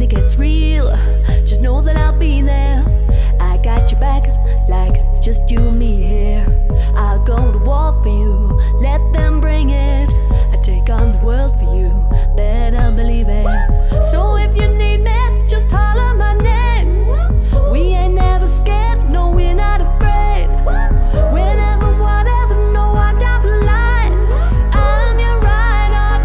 it gets real, just know that I'll be there. I got your back like it's just you and me here. I'll go to war for you, let them bring it. I take on the world for you, better believe it. So if you need me, just holler my name. We ain't never scared, no we're not afraid. Whenever, whatever, no I'm down for life. I'm your ride or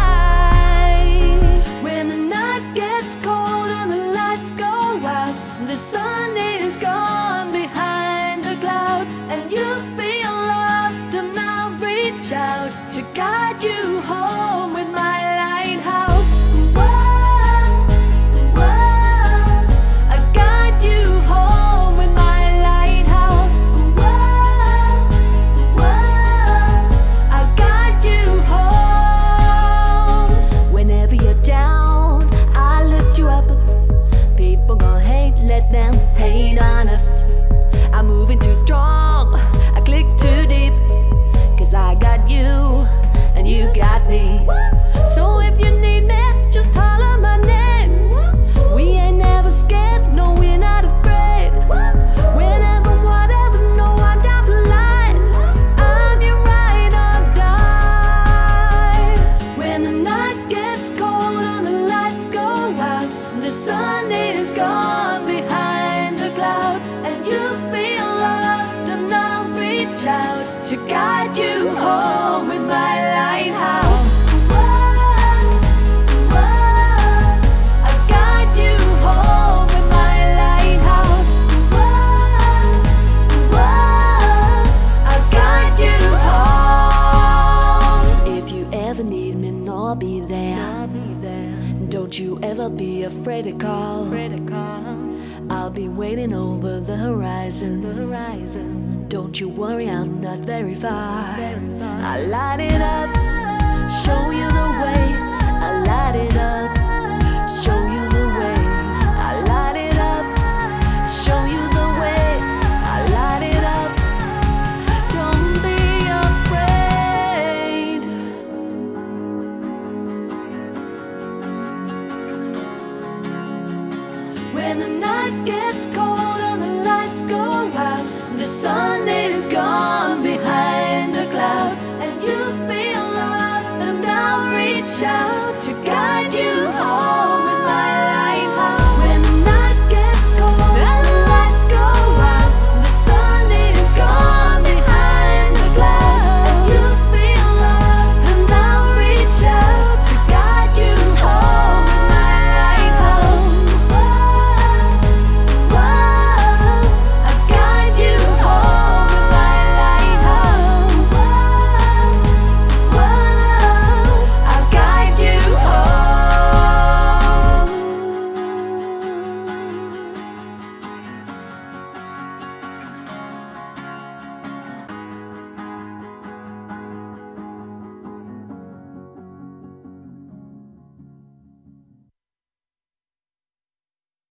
die. When the night gets cold and the lights go out, the sun is gone behind the clouds, and you feel lost, and I'll reach out to guide you home with my lighthouse. Whoa, whoa, I guide you home with my lighthouse. Whoa, whoa, I guide you home. Whenever you're down, I lift you up. People gon' hate, let them hate on us. I'm moving too strong, I click too deep, 'cause I got you and you got me. So if you need me, just holler my name. We ain't never scared, no we're not afraid. Whenever, whatever, no I'm down for life. I'm your ride or die. When the night gets cold and the lights go out, the sun is gone behind the clouds, and you feel lost, and I'll reach out to guide you home with my lighthouse. Whoa, whoa, I guide you home with my lighthouse. Whoa, whoa, I guide you home. If you ever need me, I'll be there. Don't you ever be afraid to call. I'll be waiting over the horizon. Don't you worry, I'm not very far. I light it up, show you the way. I light it up, show you the way. I light it up, show you the way. I light it up, don't be afraid. When the night gets cold and the lights go out, the sun is gone behind the clouds, and you feel lost, and I'll reach out to guide you